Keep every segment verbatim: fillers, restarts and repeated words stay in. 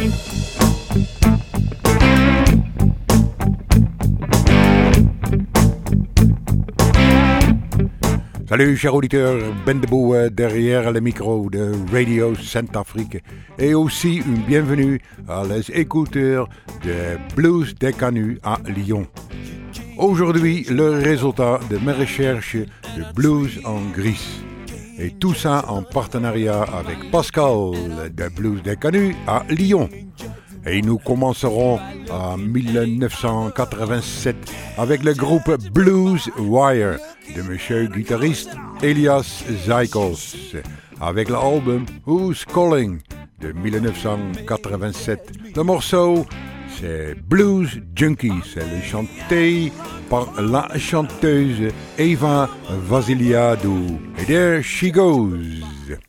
Salut chers auditeurs, Ben Debout euh, derrière le micro de Radio Centrafrique et aussi une bienvenue à les écouteurs de Blues des Canuts à Lyon. Aujourd'hui, le résultat de mes recherches de blues en Grèce. Et tout ça en partenariat avec Pascal de Blues des Canuts à Lyon. Et nous commencerons en dix-neuf cent quatre-vingt-sept avec le groupe Blues Wire de monsieur guitariste Elias Zykos avec l'album Who's Calling de dix-neuf cent quatre-vingt-sept. Le morceau c'est Blues Junkie, c'est le chanté par la chanteuse Eva Vasiliadou. Et there she goes.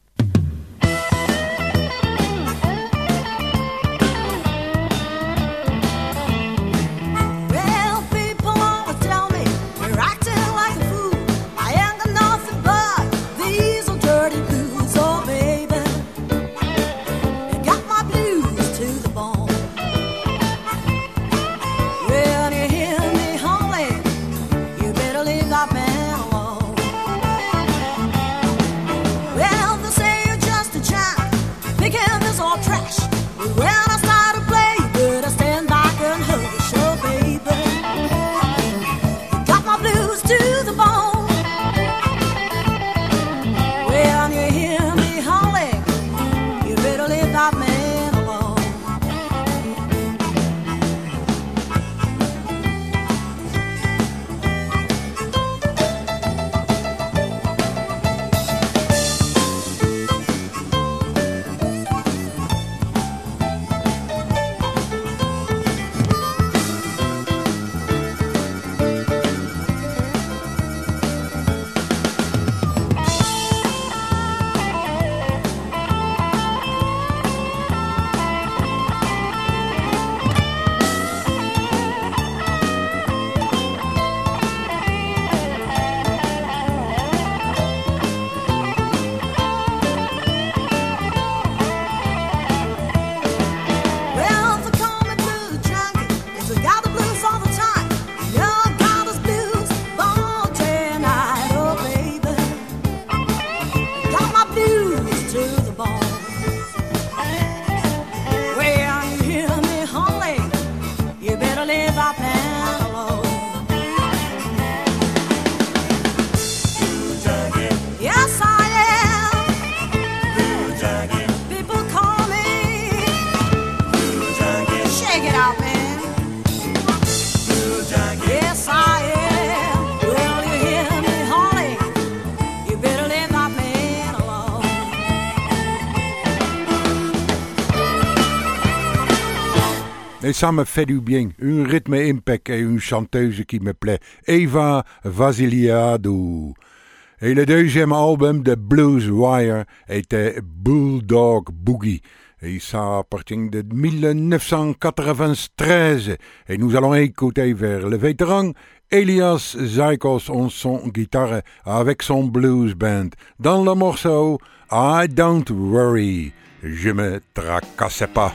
Et ça me fait du bien, un rythme impec et une chanteuse qui me plaît, Eva Vasiliadou. Et le deuxième album de Blues Wire était Bulldog Boogie. Et ça appartient de dix-neuf cent quatre-vingt-treize. Et nous allons écouter vers le vétéran Elias Zykos en son guitare avec son blues band. Dans le morceau I Don't Worry, je me tracasse pas.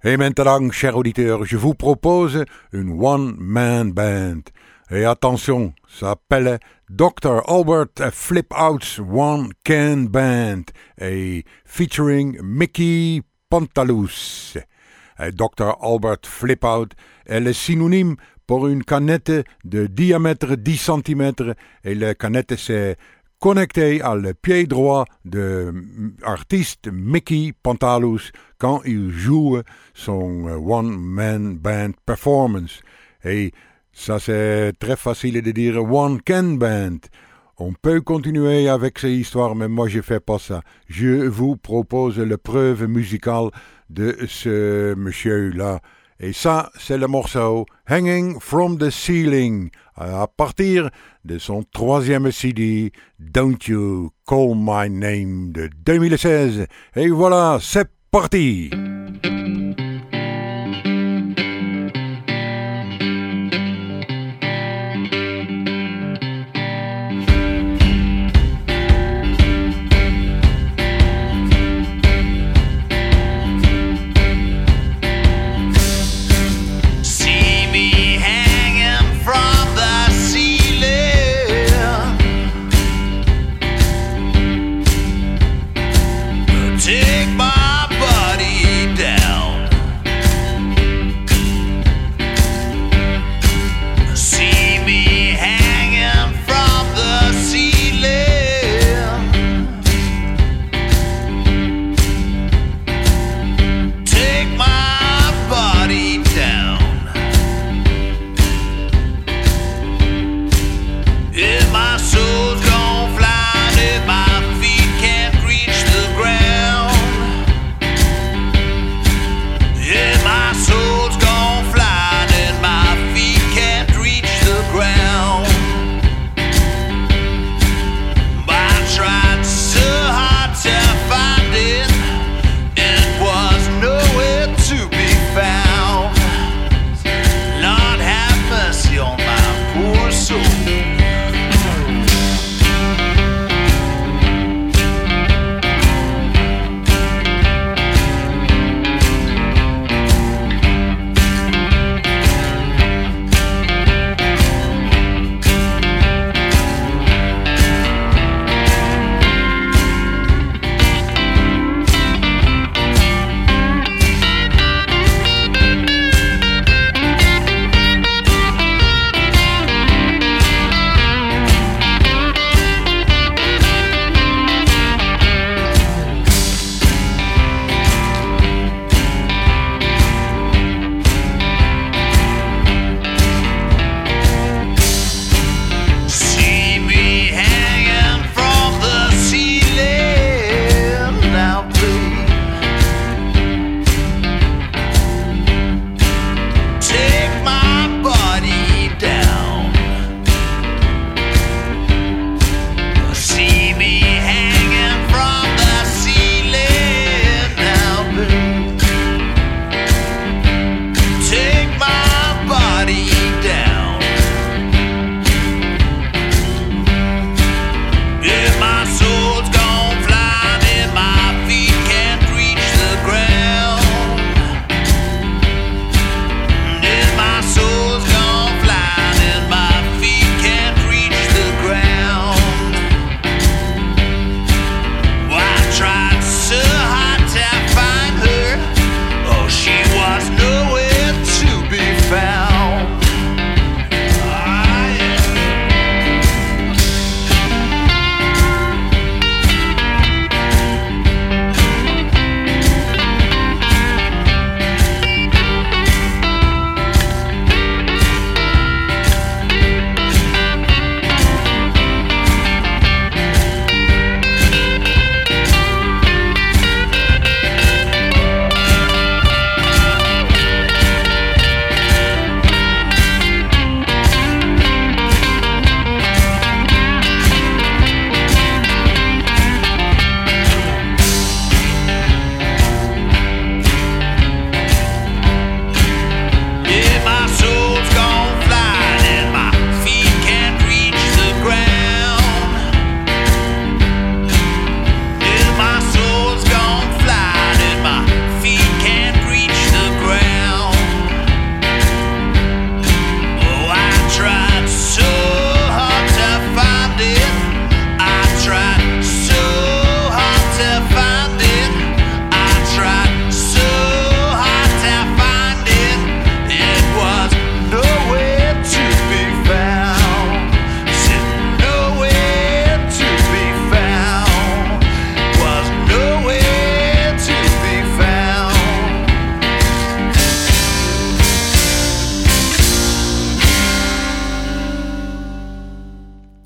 Et maintenant, chers auditeurs, je vous propose une one-man band. Et attention, ça s'appelle docteur Albert Flip-Out's One Can Band, et featuring Mickey Pontalus. docteur Albert Flip-Out est le synonyme pour une canette de diamètre dix centimètres, et la canette c'est connecté à le pied droit de l'artiste Mickey Pontalus quand il joue son one-man band performance. Et ça c'est très facile de dire one can band. On peut continuer avec ces histoires, mais moi je fais pas ça. Je vous propose la preuve musicale de ce monsieur-là. Et ça, c'est le morceau Hanging from the Ceiling, à partir de son troisième C D, Don't You Call My Name, de deux mille seize. Et voilà, c'est parti! Take my body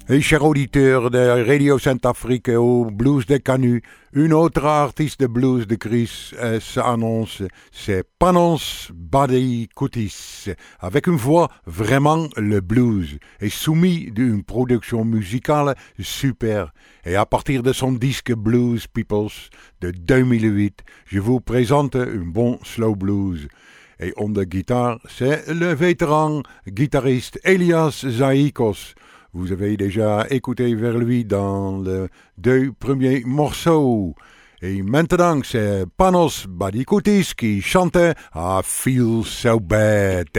Et chers auditeurs de Radio Saint-Afrique au Blues de Canu, une autre artiste de blues de Chris euh, s'annonce, c'est Panos Badikoutis, avec une voix vraiment le blues, et soumis d'une production musicale super. Et à partir de son disque Blues Peoples de deux mille huit, je vous présente un bon slow blues. Et on de guitare, c'est le vétéran guitariste Elias Zaikos. Vous avez déjà écouté vers lui dans les deux premiers morceaux. Et maintenant, c'est Panos Badikoutis qui chantait I Feel So Bad.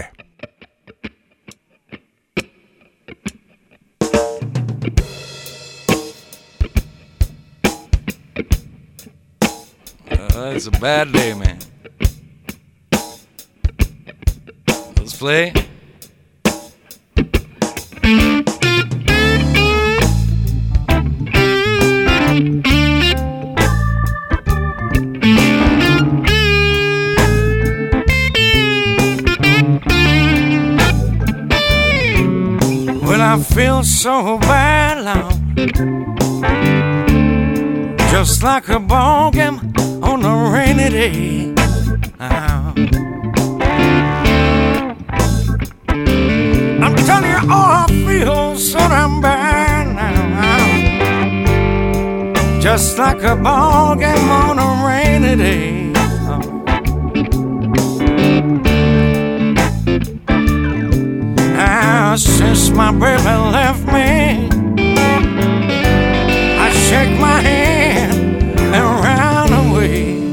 Uh, it's a bad day, man. Let's play. Well, I feel so bad now, just like a ball game on a rainy day. Now, I'm telling you, oh, I feel so damn bad now, just like a ball game on a rainy day. Now, since my baby left me, I shake my hand and run away.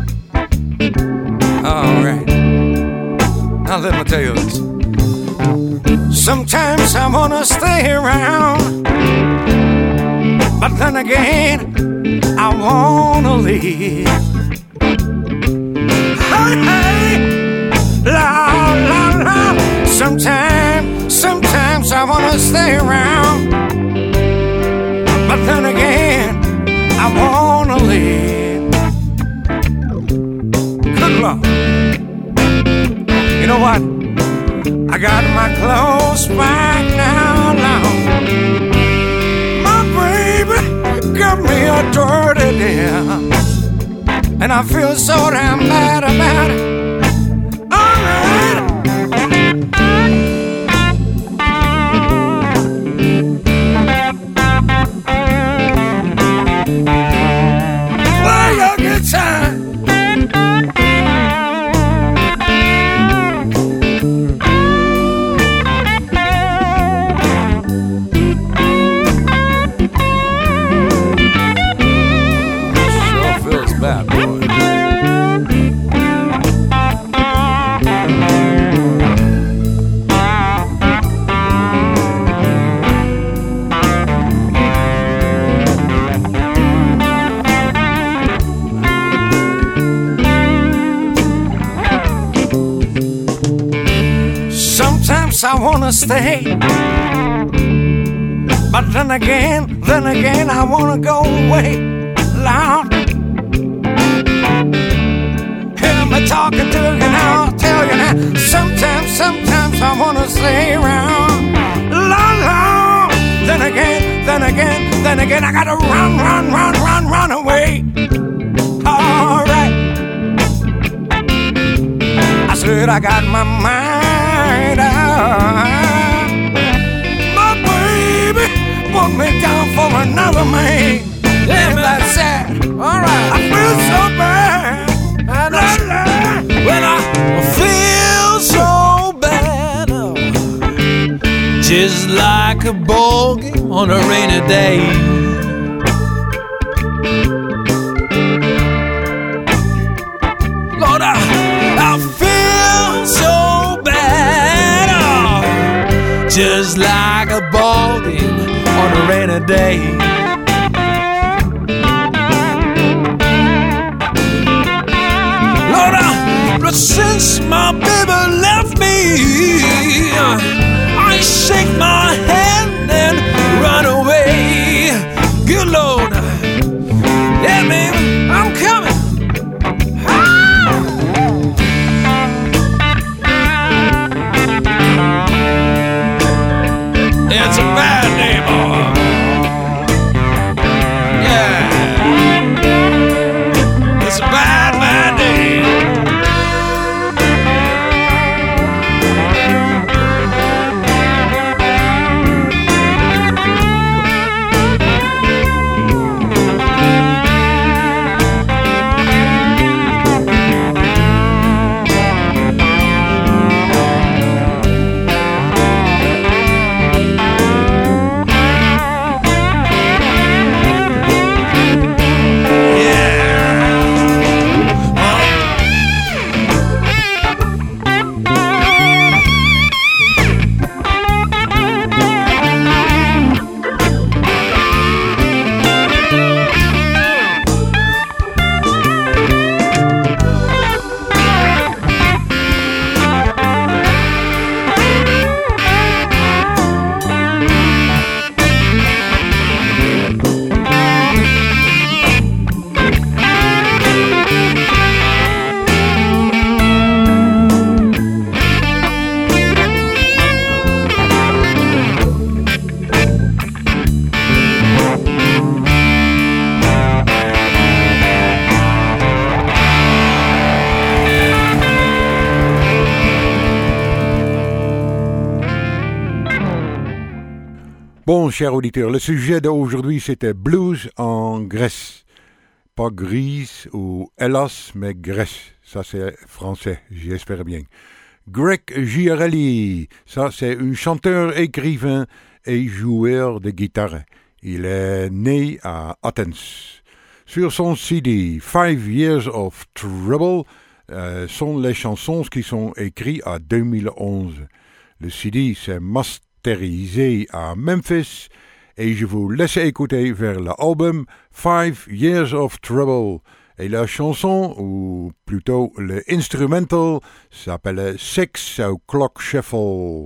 Alright, now let me tell you this. Sometimes I wanna stay around, but then again I wanna leave. Hey, hey, la, la, la. Sometimes, sometimes I wanna stay around, but then again I wanna leave. Good Lord. You know what? I got my clothes back now, now. My baby got me a dirty deal, and I feel so damn bad about it. Alright. Play your guitar. Bad boy. Sometimes I wanna stay, but then again, then again I wanna go away. Loud. I'm talking to you now, I'll tell you now. Sometimes, sometimes I wanna stay around. La la. Then again, then again, then again I gotta run, run, run, run, run away. Alright. I said I got my mind out. My baby put me down for another man. Yeah, that's sad. Alright. I feel so bad. La, la. Well, I feel so bad, oh, just like a ball game on a rainy day. Lord, I, I feel so bad, oh, just like a ball game on a rainy day. Lord, I, but since my baby left me, I shake my hand and run away. Good Lord, yeah, baby, I'm coming. Ah! It's a bad day, boy. Bon, chers auditeurs, le sujet d'aujourd'hui, c'était blues en Grèce. Pas Grise ou Hellas, mais Grèce. Ça, c'est français, j'espère bien. Greg Girelli, ça, c'est un chanteur, écrivain et joueur de guitare. Il est né à Athens. Sur son C D, Five Years of Trouble, euh, sont les chansons qui sont écrites en deux mille onze. Le C D s'est masterisé à Memphis et je vous laisse écouter vers l'album Five Years of Trouble. Et la chanson, ou plutôt le instrumental, s'appelle Six O'Clock Shuffle.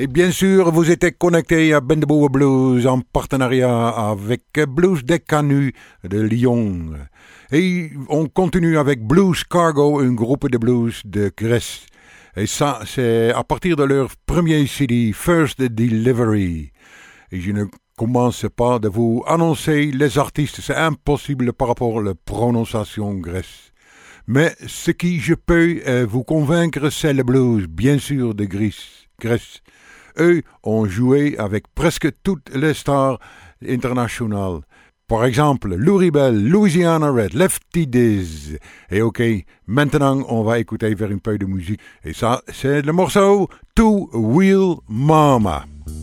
Et bien sûr, vous êtes connectés à Bendeboe Blues en partenariat avec Blues des Canuts de Lyon. Et on continue avec Blues Cargo, un groupe de blues de Grèce. Et ça, c'est à partir de leur premier C D, First Delivery. Et je ne commence pas de vous annoncer les artistes, c'est impossible par rapport à la prononciation grecque. Mais ce qui je peux euh, vous convaincre, c'est le blues, bien sûr, de Grèce. Grèce. Eux ont joué avec presque toutes les stars internationales. Par exemple, Lou Rebel, Louisiana Red, Lefty Diz. Et ok, maintenant on va écouter vers un peu de musique. Et ça, c'est le morceau Two Wheel Mama.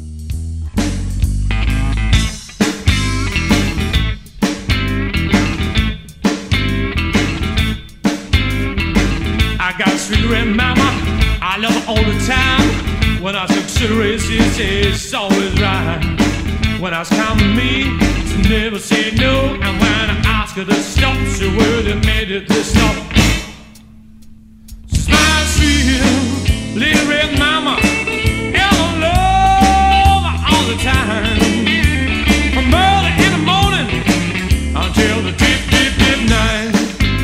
I got a sweet red mama, I love her all the time. When I consider it, she says it's always right. When I was counting me, she never said no. And when I asked her to stop, she would have made it to stop. She's my sweet little red mama, and I love her all the time. From early in the morning until the dip, dip, dip night.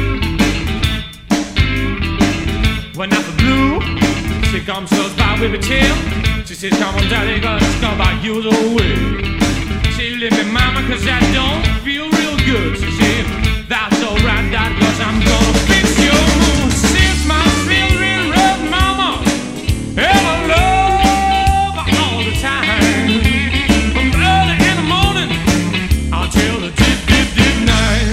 When I'm blue, she comes close by with a tail. She says, come on daddy, cause it's gonna buy you the way. She leave me mama cause I don't feel real good. She said, that's alright dad, cause I'm gonna fix your mood. She's my real, real red mama, and I love her all the time. From early in the morning until the dip, dip, dip night.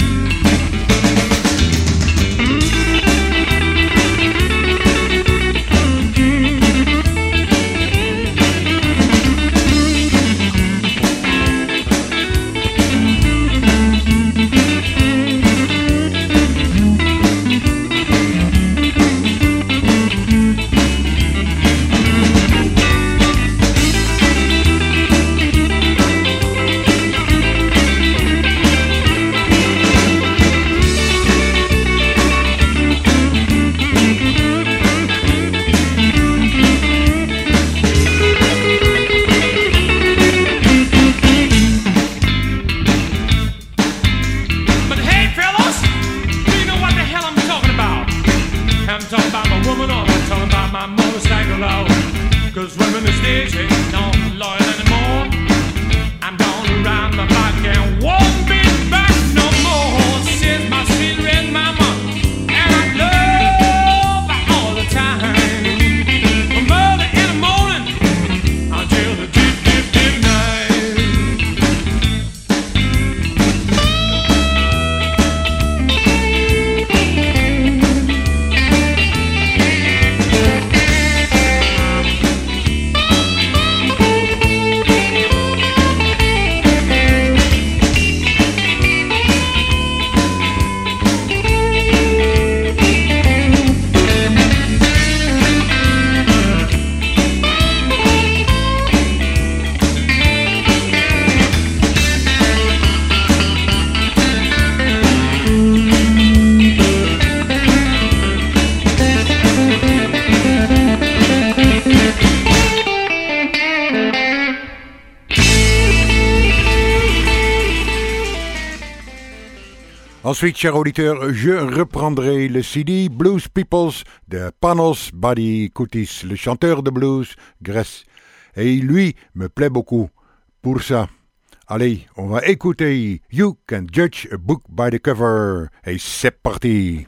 Ensuite, chers auditeurs, je reprendrai le C D Blues Peoples de Panos Badikoutis, le chanteur de blues grec. Et lui me plaît beaucoup pour ça. Allez, on va écouter You Can Judge a Book by the Cover. Et c'est parti.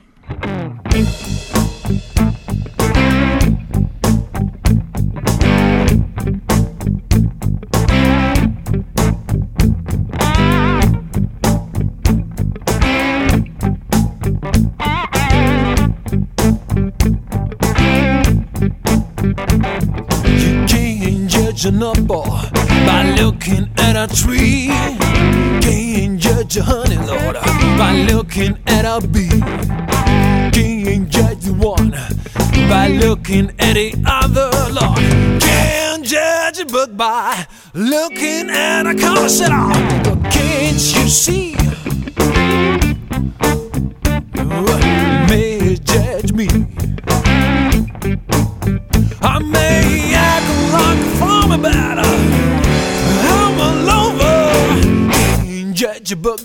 An apple by looking at a tree. Can't judge a honey, Lord, by looking at a bee. Can't judge the one by looking at the other, Lord. Can't judge a book by looking at a cover. Said, oh, can't you see? You may judge me. I may act like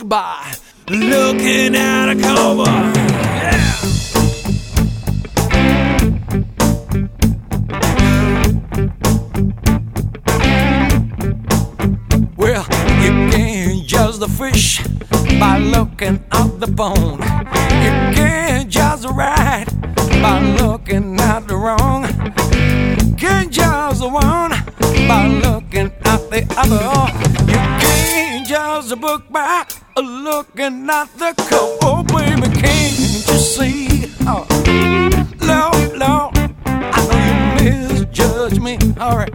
book by looking at a cover. Yeah. Well, you can't judge the fish by looking at the bone. You can't judge the right by looking at the wrong. Can't judge the one by looking at the other. You can't judge the book by looking at the cover. Oh, baby, can't you see? Oh, Lord, Lord, I know you misjudge me. All right.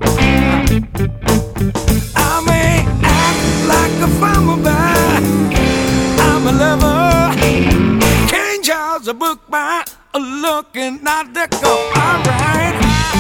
I may act like a farmer, but I'm a lover. Can't judge a book by looking at the cover. All right.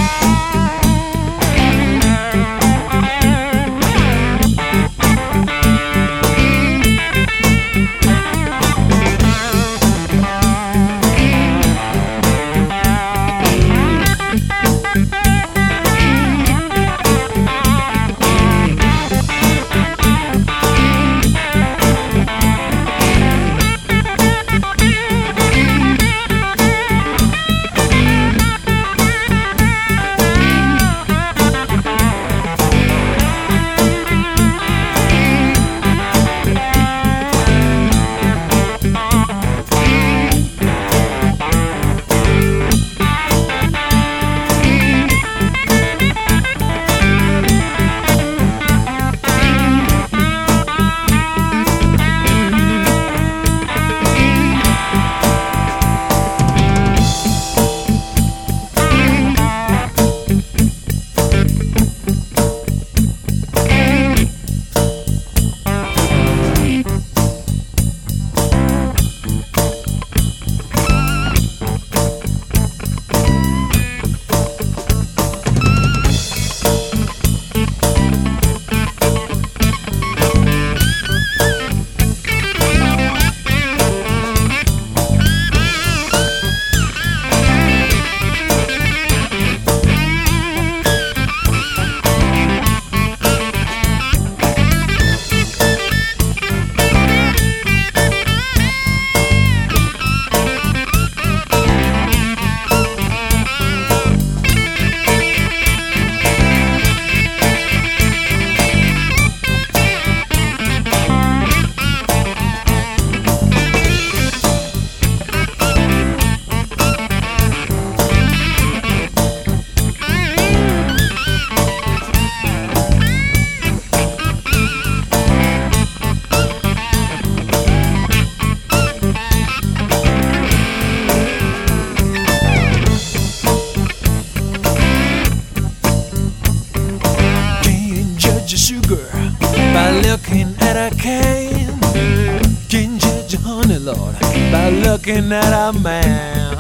Looking at a man,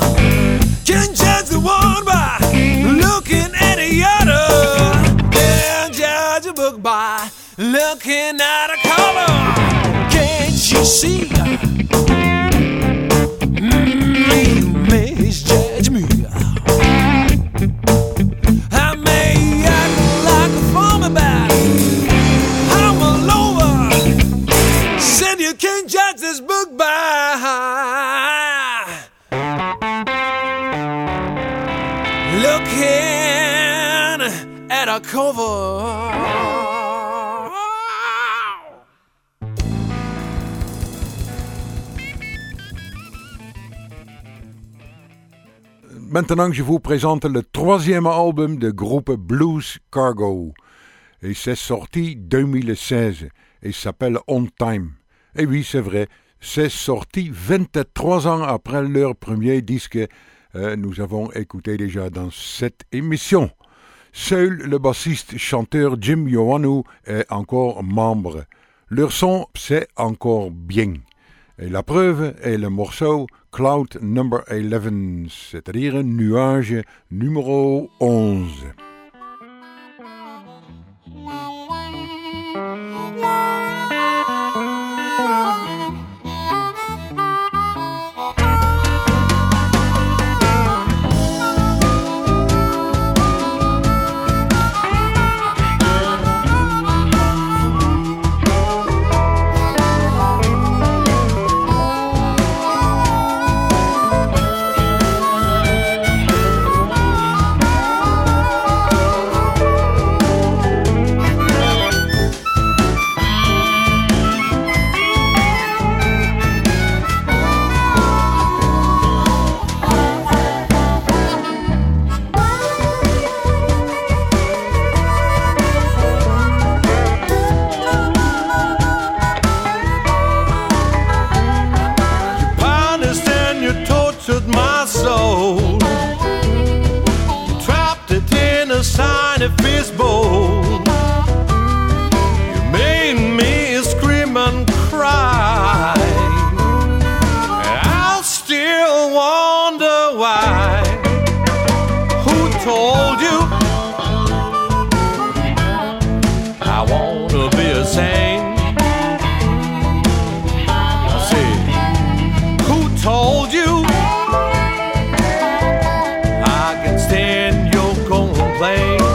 can't judge the one by looking at the other. Can't judge a book by looking at a cover. Can't you see? Mm, you misjudge me. I may act like a farmer, but I'm all over. Said you can't judge this book by looking at a cover. Maintenant, je vous présente le troisième album de groupe Blues Cargo. Et c'est sorti deux mille seize et s'appelle On Time. Et oui, c'est vrai, c'est sorti vingt-trois ans après leur premier disque. Euh, nous avons écouté déjà dans cette émission. Seul le bassiste chanteur Jim Ioannou est encore membre. Leur son, c'est encore bien. Et la preuve est le morceau Cloud Number eleven, c'est-à-dire nuage numéro onze. told you I wanna be a saint? I say, who told you I can stand your complaints?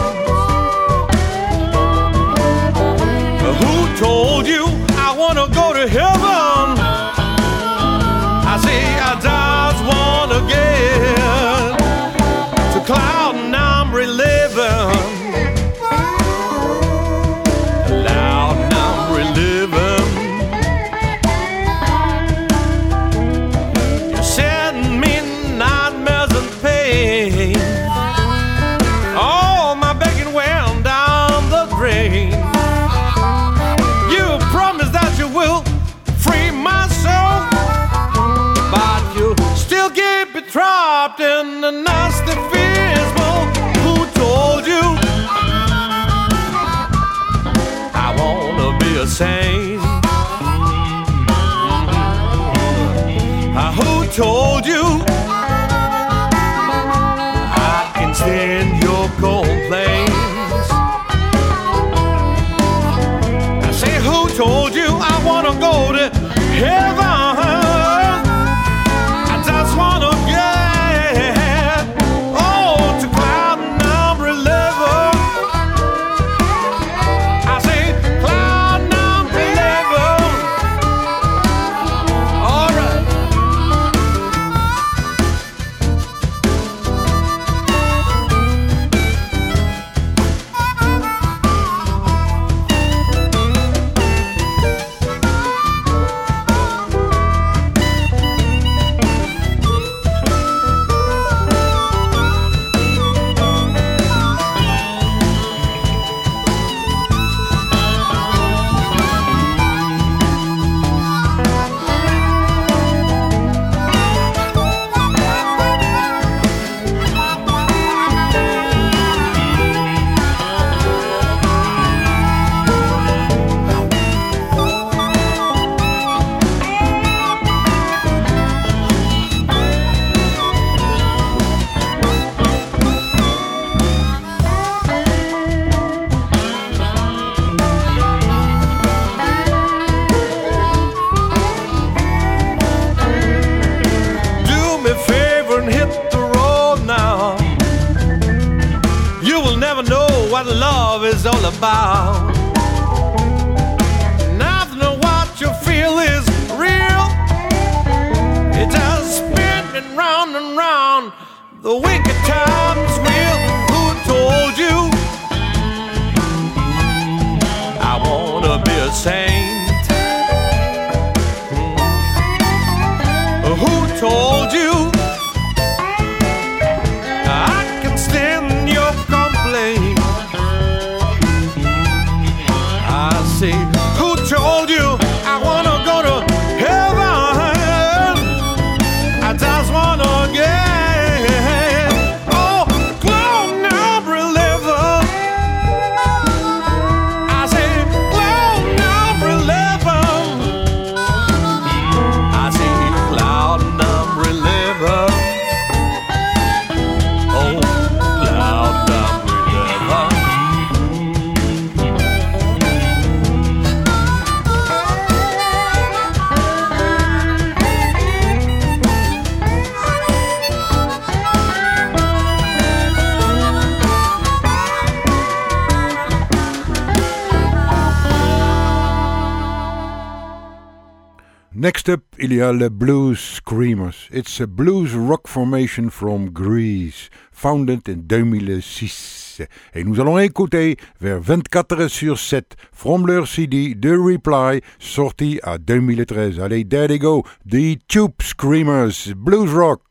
Who told you I wanna go to heaven? I say I just wanna get to cloud and I'm reliving, loud and I'm reliving. You send me nightmares and pain. All my begging went down the drain. You promised that you will free my soul, but you still keep it trapped in the nasty fears. Well, who told you I wanna be a saint? Uh, who told you I can stand your complaints? I say, who told you I wanna go to heaven? I just wanna get oh to cloud and number eleven. I say cloud number eleven. All right. Do me a favor and hit the road now. You will never know what love is all about. Nothing of what you feel is real. It just spinning round and round the wicked times wheel. Who told you I wanna be a saint? Who told you I can stand your complaint? I say, who told you I wanna go to heaven? I just wanna get oh cloud number eleven. I say cloud number eleven. I say cloud number eleven. Oh, cloud number eleven. Next up, il y a le Blues Screamers. It's a blues rock formation from Greece, founded in deux mille six. Et nous allons écouter vers vingt-quatre sur sept from leur C D The Reply, sorti à deux mille treize. Allez, there they go, The Tube Screamers, Blues Rock.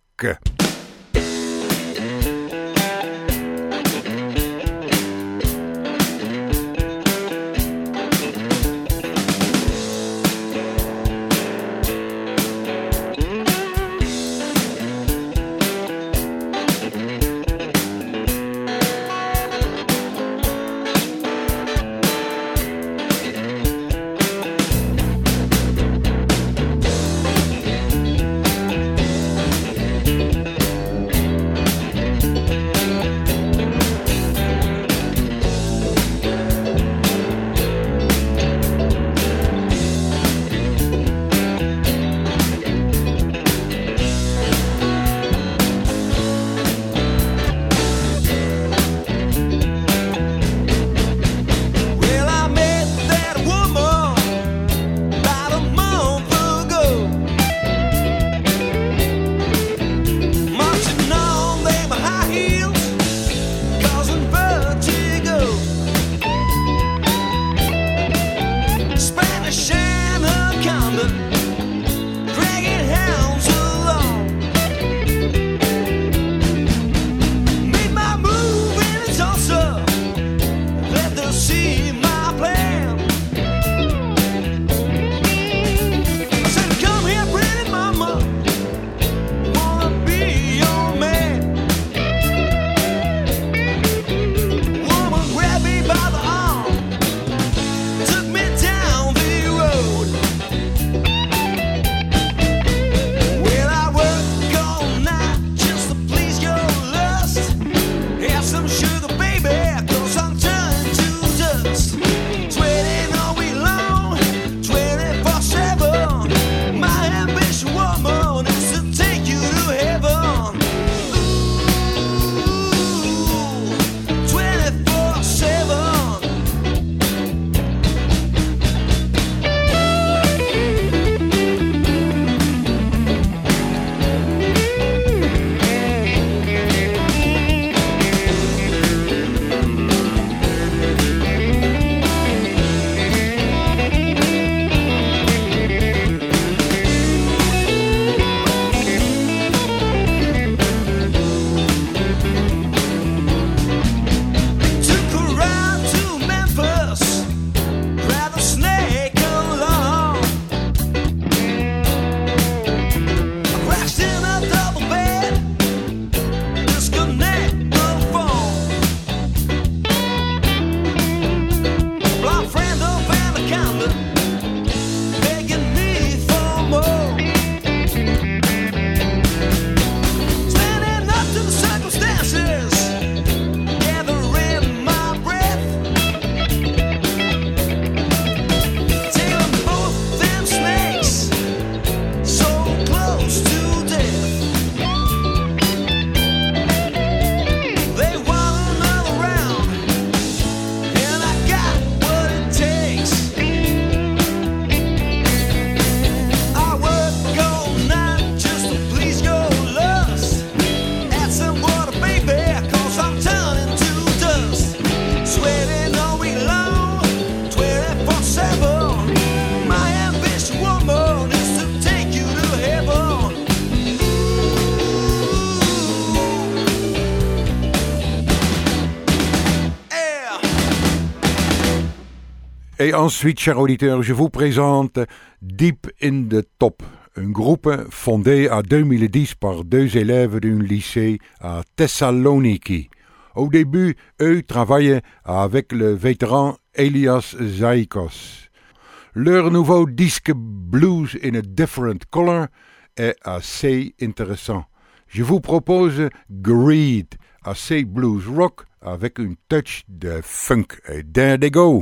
Et ensuite, chers auditeurs, je vous présente Deep in the Top, un groupe fondé en deux mille dix par deux élèves d'un lycée à Thessaloniki. Au début, eux travaillaient avec le vétéran Elias Zaikos. Leur nouveau disque Blues in a Different Color est assez intéressant. Je vous propose Greed, assez blues rock avec une touch de funk. Et there they go!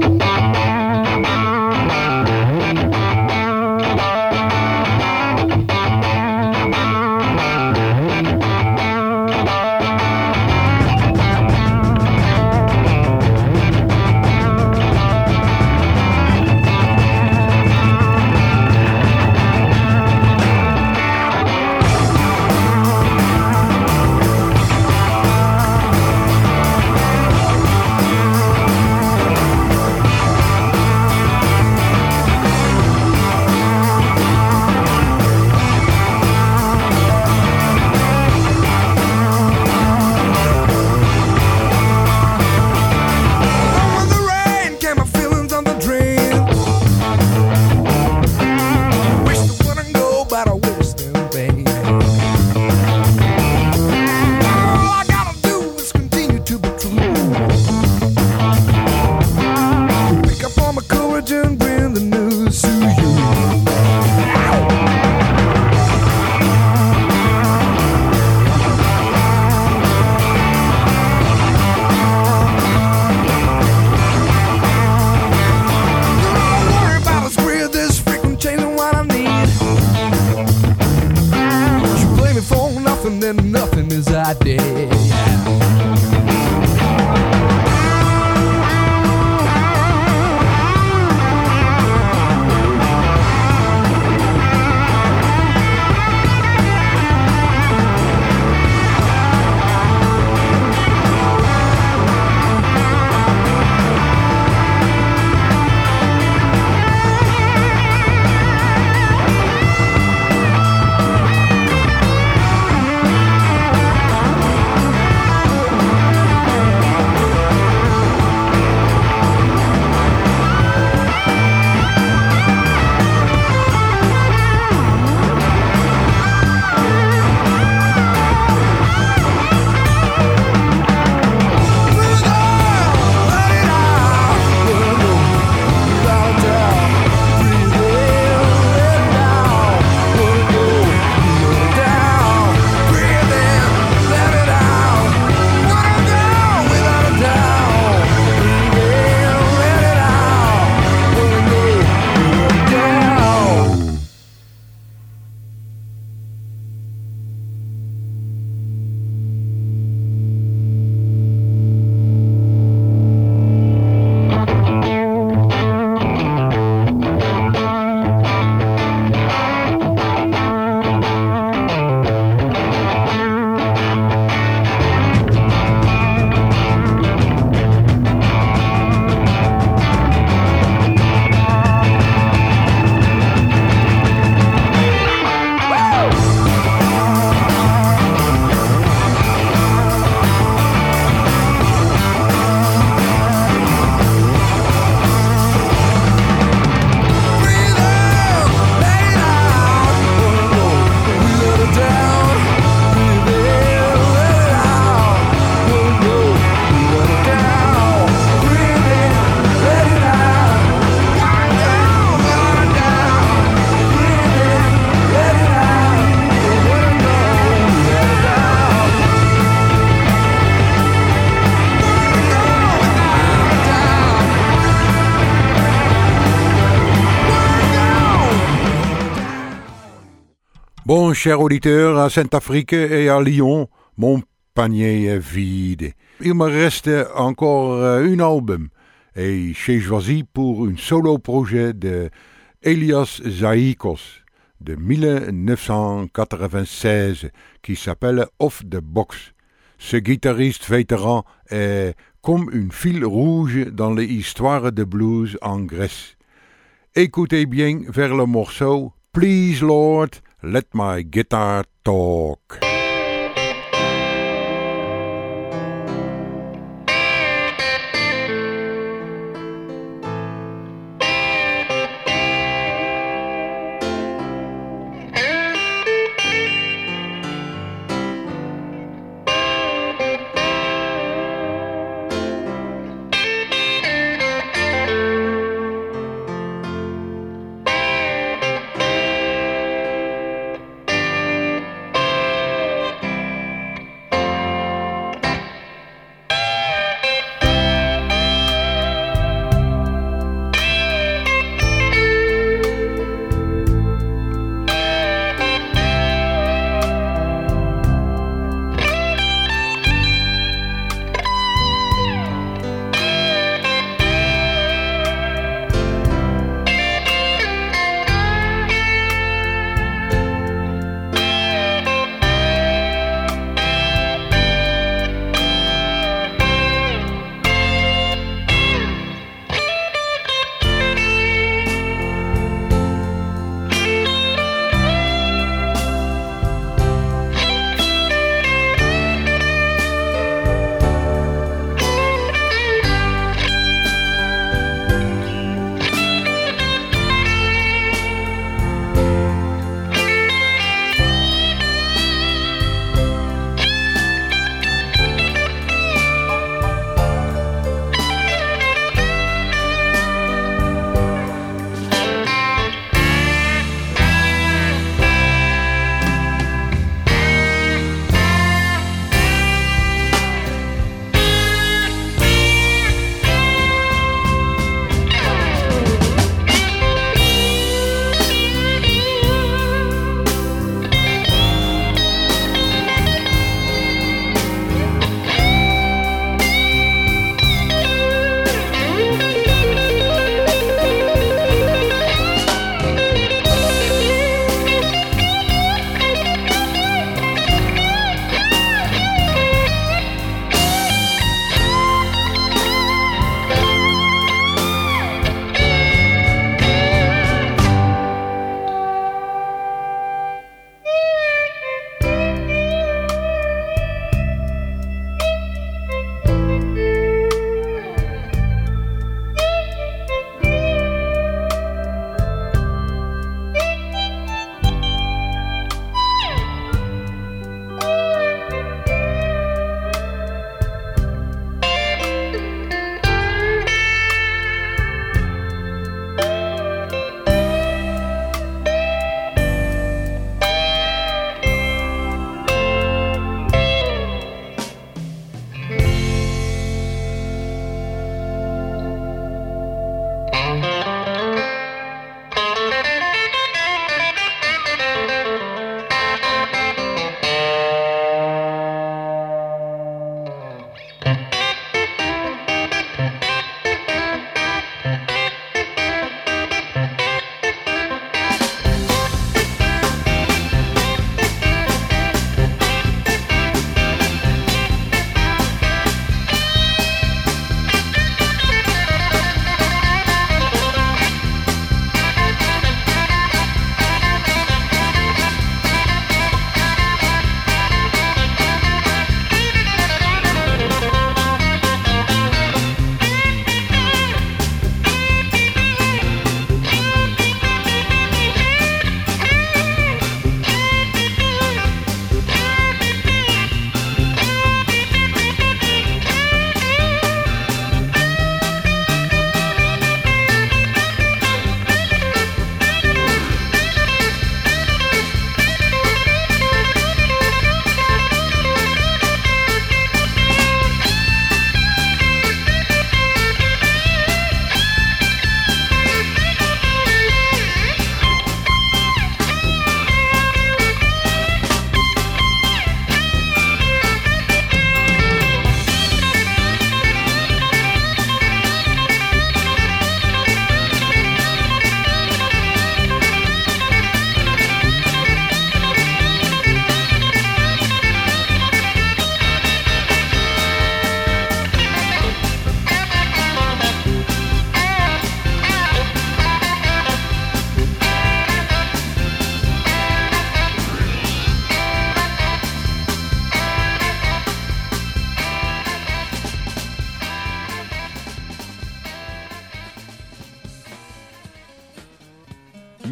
Bon, chers auditeurs, à Saint-Afrique et à Lyon, mon panier est vide. Il me reste encore un album et j'ai choisi pour un solo projet de Elias Zaikos de dix-neuf cent quatre-vingt-seize qui s'appelle Off the Box. Ce guitariste vétéran est comme une fil rouge dans les histoires de blues en Grèce. Écoutez bien vers le morceau Please Lord, Let My Guitar Talk.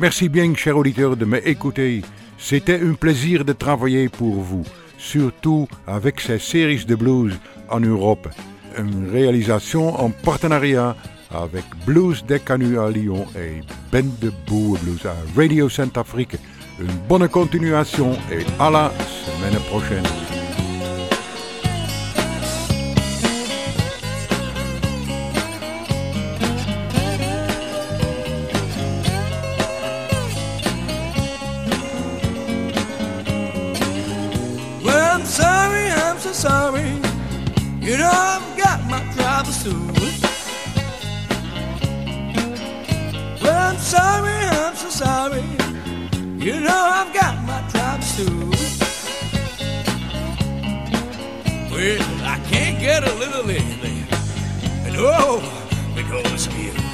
Merci bien, chers auditeurs, de m'écouter. C'était un plaisir de travailler pour vous, surtout avec ces séries de blues en Europe. Une réalisation en partenariat avec Blues des Canuts à Lyon et Bendeboe Blues à Radio Centrafrique. Une bonne continuation et à la semaine prochaine. Well, I'm sorry, I'm so sorry. You know I've got my troubles too. Well, I'm sorry, I'm so sorry. You know I've got my troubles too. Well, I can't get a little lately. And oh, because of you.